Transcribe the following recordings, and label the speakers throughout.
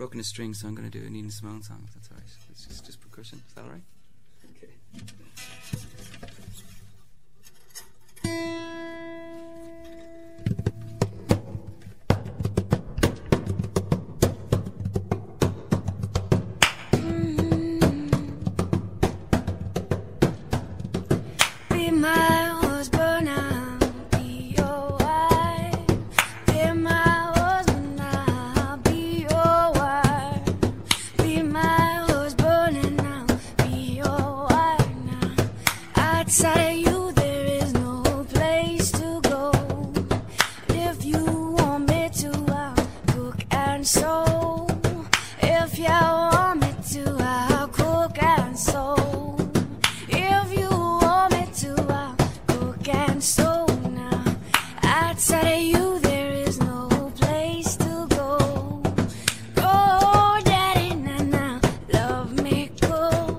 Speaker 1: broken a string, so I'm going to do a Nina Simone song, if that's all right. It's just percussion. Is that all right? Okay.
Speaker 2: Be my husband, I'll be your wife. Be my husband, I'll be your wife. Be my husband and I'll be your wife now. Outside of you there is no place to go. If you want me to, I'll cook and sew. If you want me to, I'll cook and sew. If you want me to, I'll cook and sew now. Outside of you there is no place to go. Oh, daddy, now, love me good.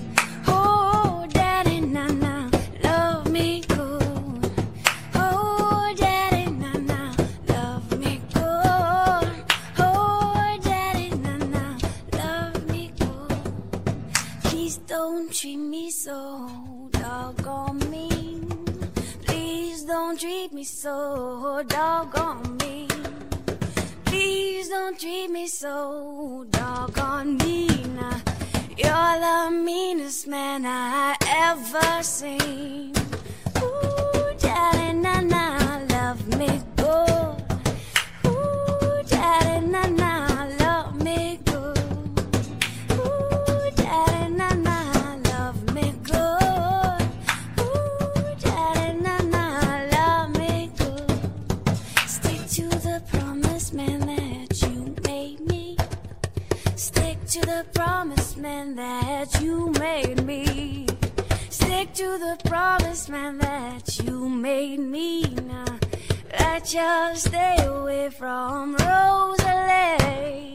Speaker 2: Oh, daddy, now, love me good. Oh, daddy, now, love me good. Oh, daddy, now, love me good. Please don't treat me so doggone mean. Please don't treat me so doggone mean. Please don't treat me so doggone mean. You're the meanest man I ever seen. Ooh, daddy, na love me good. Ooh, daddy, na love me good. Ooh, daddy, na love me good. Ooh, daddy, na love me good. Stick to the promised man that you made me. Stick to the promised man that you made me. Stick to the promised man that you made me now. Let's just stay away from Rosalie.